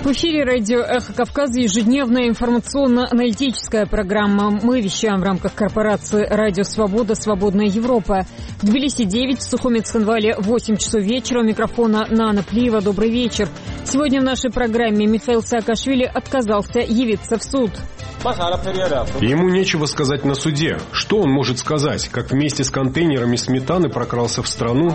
В эфире радио «Эхо Кавказа» ежедневная информационно-аналитическая программа. Мы вещаем в рамках корпорации «Радио Свобода. Свободная Европа». В Тбилиси 9, в Сухуми Цхинвале 8 часов вечера. У микрофона Нана Плиева. Добрый вечер. Сегодня в нашей программе Михаил Саакашвили отказался явиться в суд. Ему нечего сказать на суде. Что он может сказать? Как вместе с контейнерами сметаны прокрался в страну?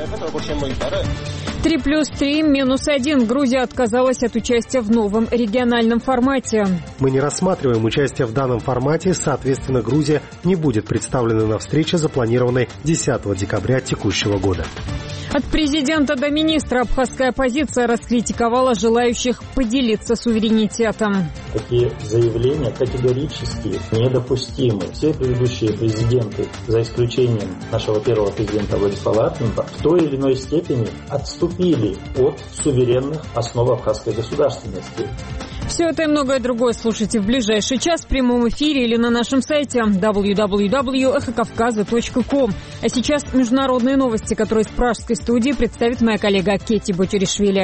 3+3-1. Грузия отказалась от участия в новом региональном формате. Мы не рассматриваем участие в данном формате, соответственно, Грузия не будет представлена на встрече, запланированной 10 декабря текущего года. От президента до министра абхазская оппозиция раскритиковала желающих поделиться суверенитетом. Такие заявления категорически недопустимы. Все предыдущие президенты, за исключением нашего первого президента Владислава Артемьева, в той или иной степени отступили от суверенных основ абхазской государственности. Все это и многое другое слушайте в ближайший час в прямом эфире или на нашем сайте www.эхокавказа.ком. А сейчас международные новости, которые из пражской студии представит моя коллега Кетти Ботюришвили.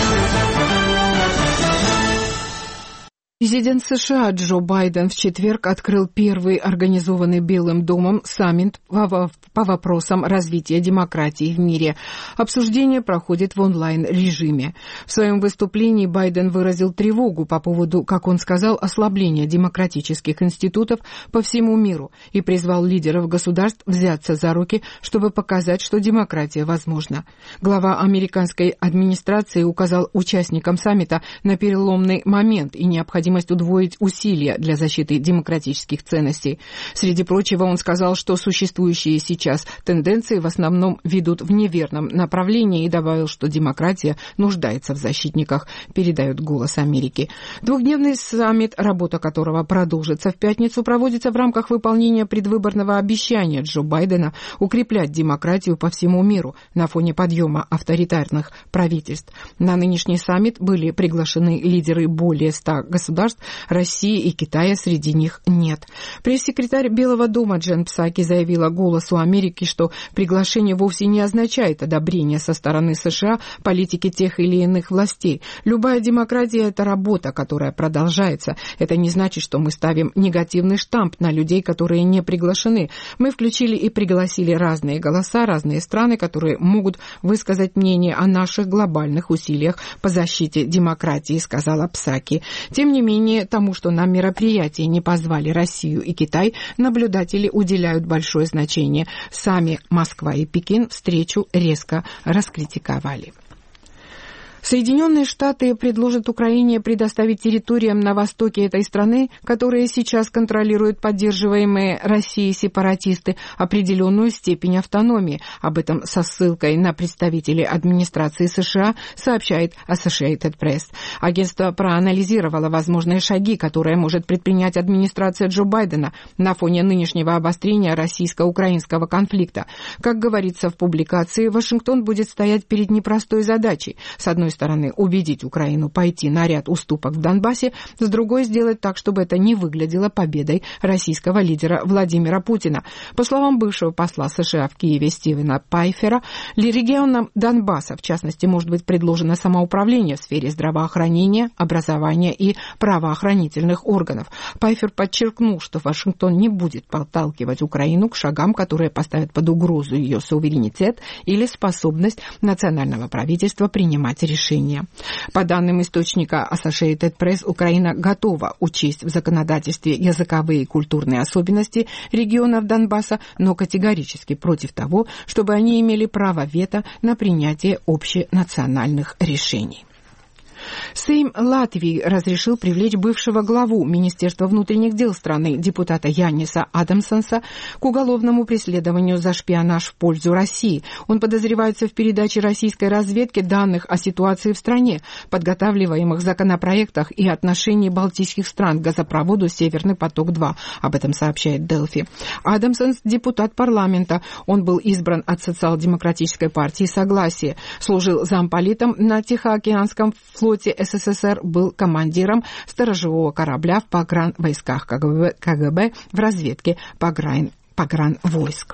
Президент США Джо Байден в четверг открыл первый организованный Белым домом саммит по вопросам развития демократии в мире. Обсуждение проходит в онлайн-режиме. В своем выступлении Байден выразил тревогу по поводу, как он сказал, ослабления демократических институтов по всему миру и призвал лидеров государств взяться за руки, чтобы показать, что демократия возможна. Глава американской администрации указал участникам саммита на переломный момент и необходимость удвоить усилия для защиты демократических ценностей. Среди прочего, он сказал, что существующие сейчас тенденции в основном ведут в неверном направлении и добавил, что демократия нуждается в защитниках, передает «Голос Америки». Двухдневный саммит, работа которого продолжится в пятницу, проводится в рамках выполнения предвыборного обещания Джо Байдена укреплять демократию по всему миру на фоне подъема авторитарных правительств. На нынешний саммит были приглашены лидеры более 100 государств, России и Китая среди них нет. Пресс-секретарь Белого дома Джен Псаки заявила «Голосу Америки», что приглашение вовсе не означает одобрение со стороны США политики тех или иных властей. Любая демократия – это работа, которая продолжается. Это не значит, что мы ставим негативный штамп на людей, которые не приглашены. Мы включили и пригласили разные голоса, разные страны, которые могут высказать мнение о наших глобальных усилиях по защите демократии, сказала Псаки. Тем не менее, тому, что на мероприятии не позвали Россию и Китай, наблюдатели уделяют большое значение. Сами Москва и Пекин встречу резко раскритиковали. Соединенные Штаты предложат Украине предоставить территориям на востоке этой страны, которые сейчас контролируют поддерживаемые Россией сепаратисты, определенную степень автономии. Об этом со ссылкой на представителей администрации США сообщает Associated Press. Агентство проанализировало возможные шаги, которые может предпринять администрация Джо Байдена на фоне нынешнего обострения российско-украинского конфликта. Как говорится в публикации, Вашингтон будет стоять перед непростой задачей. С одной стороны, убедить Украину пойти на ряд уступок в Донбассе, с другой, сделать так, чтобы это не выглядело победой российского лидера Владимира Путина. По словам бывшего посла США в Киеве Стивена Пайфера, регионам Донбасса, в частности, может быть предложено самоуправление в сфере здравоохранения, образования и правоохранительных органов. Пайфер подчеркнул, что Вашингтон не будет подталкивать Украину к шагам, которые поставят под угрозу ее суверенитет или способность национального правительства принимать решения. По данным источника Associated Press, Украина готова учесть в законодательстве языковые и культурные особенности регионов Донбасса, но категорически против того, чтобы они имели право вето на принятие общенациональных решений. Сейм Латвии разрешил привлечь бывшего главу Министерства внутренних дел страны, депутата Яниса Адамсонса, к уголовному преследованию за шпионаж в пользу России. Он подозревается в передаче российской разведке данных о ситуации в стране, подготавливаемых законопроектах и отношении балтийских стран к газопроводу «Северный поток-2». Об этом сообщает Делфи. Адамсонс – депутат парламента. Он был избран от социал-демократической партии «Согласие», служил замполитом на Тихоокеанском флоте СССР, был командиром сторожевого корабля в погранвойсках КГБ в разведке погранвойск.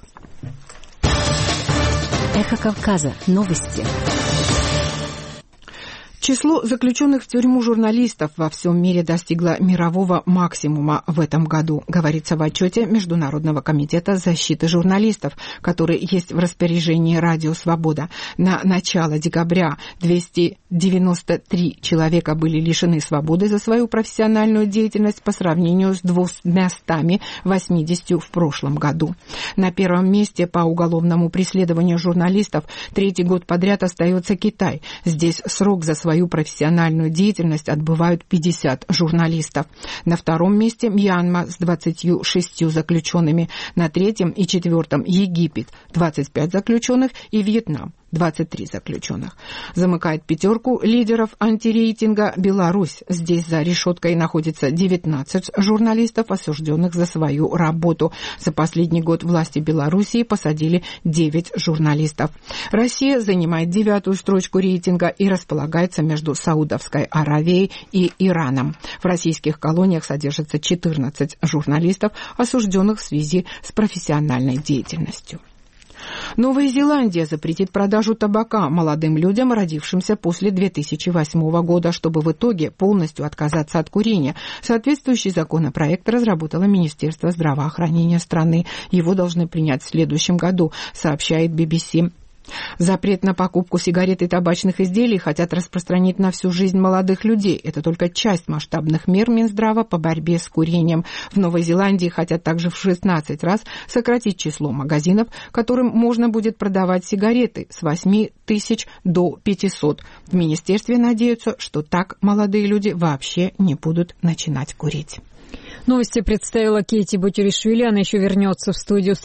Эхо Кавказа. Новости. Число заключенных в тюрьму журналистов во всем мире достигло мирового максимума в этом году, говорится в отчете Международного комитета защиты журналистов, который есть в распоряжении «Радио Свобода». На начало декабря 293 человека были лишены свободы за свою профессиональную деятельность по сравнению с 280 в прошлом году. На первом месте по уголовному преследованию журналистов третий год подряд остается Китай. Здесь срок за свою профессиональную деятельность отбывают 50 журналистов. На втором месте Мьянма с 26 заключенными, на третьем и четвертом Египет 25 заключенных и Вьетнам 23 заключенных. Замыкает пятерку лидеров антирейтинга Беларусь. Здесь за решеткой находится 19 журналистов, осужденных за свою работу. За последний год власти Белоруссии посадили 9 журналистов. Россия занимает 9-ю строчку рейтинга и располагается между Саудовской Аравией и Ираном. В российских колониях содержится 14 журналистов, осужденных в связи с профессиональной деятельностью. Новая Зеландия запретит продажу табака молодым людям, родившимся после 2008 года, чтобы в итоге полностью отказаться от курения. Соответствующий законопроект разработало Министерство здравоохранения страны. Его должны принять в следующем году, сообщает BBC. Запрет на покупку сигарет и табачных изделий хотят распространить на всю жизнь молодых людей. Это только часть масштабных мер Минздрава по борьбе с курением. В Новой Зеландии хотят также в 16 раз сократить число магазинов, которым можно будет продавать сигареты, с 8 тысяч до 500. В министерстве надеются, что так молодые люди вообще не будут начинать курить. Новости представила Кейти Бутиришвили. Она еще вернется в студию.